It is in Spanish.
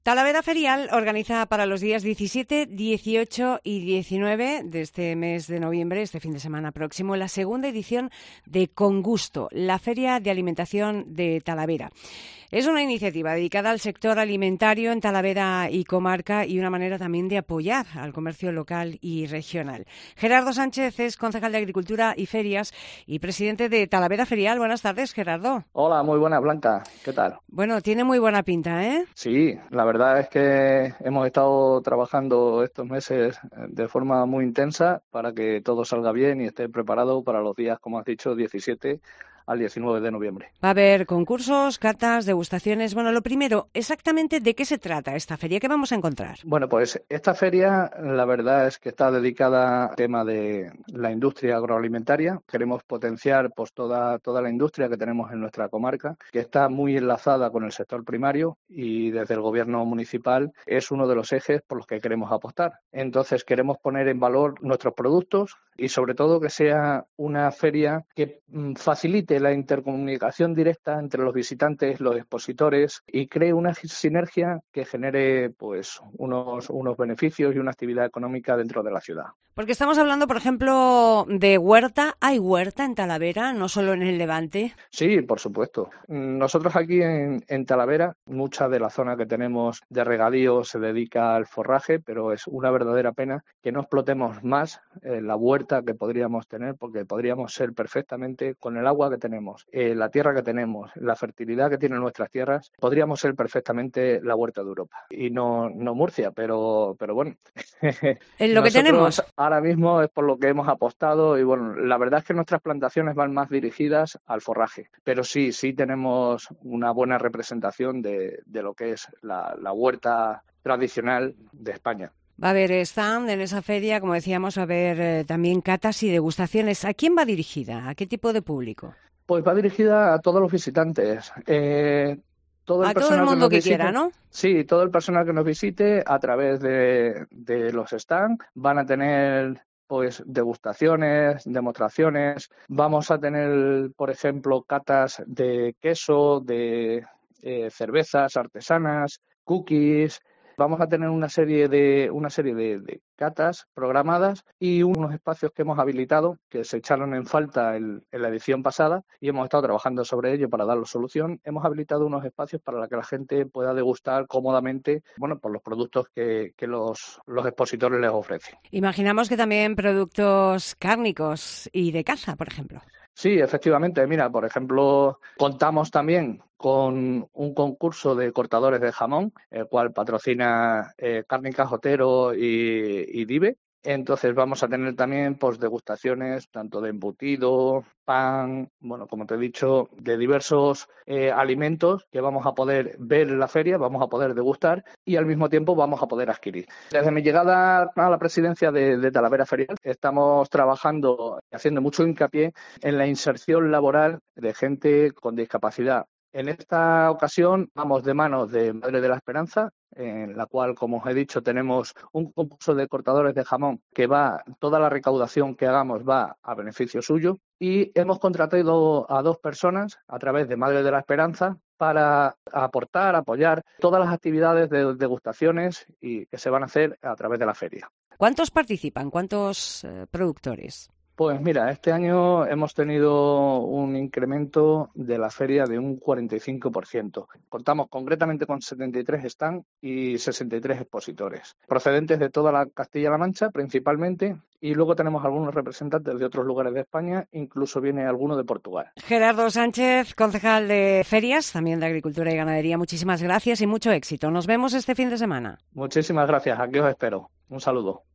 Talavera Ferial organiza para los días 17, 18 y 19 de este mes de noviembre, este fin de semana próximo, la segunda edición de Con Gusto, la Feria de Alimentación de Talavera. Es una iniciativa dedicada al sector alimentario en Talavera y comarca y una manera también de apoyar al comercio local y regional. Gerardo Sánchez es concejal de Agricultura y Ferias y presidente de Talavera Ferial. Buenas tardes, Gerardo. Hola, muy buena, Blanca. ¿Qué tal? Bueno, tiene muy buena pinta, ¿eh? Sí, la verdad es que hemos estado trabajando estos meses de forma muy intensa para que todo salga bien y esté preparado para los días, como has dicho, 17 al 19 de noviembre. Va a haber concursos, catas, degustaciones. Bueno, lo primero, exactamente de qué se trata esta feria, ¿qué vamos a encontrar? Bueno, pues esta feria la verdad es que está dedicada al tema de la industria agroalimentaria. Queremos potenciar pues toda la industria que tenemos en nuestra comarca, que está muy enlazada con el sector primario y desde el gobierno municipal es uno de los ejes por los que queremos apostar. Entonces queremos poner en valor nuestros productos y sobre todo que sea una feria que facilite la intercomunicación directa entre los visitantes, los expositores y cree una sinergia que genere pues unos beneficios y una actividad económica dentro de la ciudad. Porque estamos hablando, por ejemplo, de huerta. ¿Hay huerta en Talavera, no solo en el Levante? Sí, por supuesto. Nosotros aquí en Talavera, mucha de la zona que tenemos de regadío se dedica al forraje, pero es una verdadera pena que no explotemos más la huerta que podríamos tener, porque podríamos ser perfectamente, con el agua que tenemos, la tierra que tenemos, la fertilidad que tienen nuestras tierras, podríamos ser perfectamente la huerta de Europa. Y no Murcia, pero bueno. En lo que tenemos. Ahora mismo es por lo que hemos apostado y bueno, la verdad es que nuestras plantaciones van más dirigidas al forraje, pero sí tenemos una buena representación de lo que es la huerta tradicional de España. Va a haber stand en esa feria, como decíamos, va a haber también catas y degustaciones. ¿A quién va dirigida? ¿A qué tipo de público? Pues va dirigida a todos los visitantes. Todo el mundo que quiera, ¿no? Sí, todo el personal que nos visite a través de los stands van a tener pues degustaciones, demostraciones. Vamos a tener, por ejemplo, catas de queso, de cervezas artesanas, cookies. Vamos a tener una serie de catas programadas y unos espacios que hemos habilitado que se echaron en falta en la edición pasada y hemos estado trabajando sobre ello para darle solución. Hemos habilitado unos espacios para que la gente pueda degustar cómodamente, por los productos que los expositores les ofrecen. Imaginamos que también productos cárnicos y de caza, por ejemplo. Sí, efectivamente. Mira, por ejemplo, contamos también con un concurso de cortadores de jamón, el cual patrocina Cárnicas Otero y Dive. Entonces vamos a tener también pues degustaciones tanto de embutido, pan, como te he dicho, de diversos alimentos que vamos a poder ver en la feria, vamos a poder degustar y al mismo tiempo vamos a poder adquirir. Desde mi llegada a la presidencia de Talavera Ferial estamos trabajando, haciendo mucho hincapié en la inserción laboral de gente con discapacidad. En esta ocasión vamos de manos de Madre de la Esperanza, en la cual, como os he dicho, tenemos un concurso de cortadores de jamón que toda la recaudación que hagamos va a beneficio suyo y hemos contratado a 2 personas a través de Madre de la Esperanza para apoyar todas las actividades de degustaciones y que se van a hacer a través de la feria. ¿Cuántos participan? ¿Cuántos productores? Pues mira, este año hemos tenido un incremento de la feria de un 45%. Contamos concretamente con 73 stands y 63 expositores, procedentes de toda la Castilla-La Mancha principalmente, y luego tenemos algunos representantes de otros lugares de España, incluso viene alguno de Portugal. Gerardo Sánchez, concejal de Ferias, también de Agricultura y Ganadería, muchísimas gracias y mucho éxito. Nos vemos este fin de semana. Muchísimas gracias, aquí os espero. Un saludo.